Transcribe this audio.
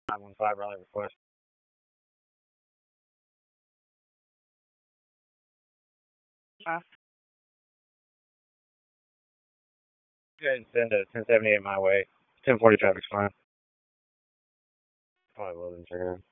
915 rally request. Go ahead and send a 1078 my way. 1040 traffic's fine. Probably will then, check it out.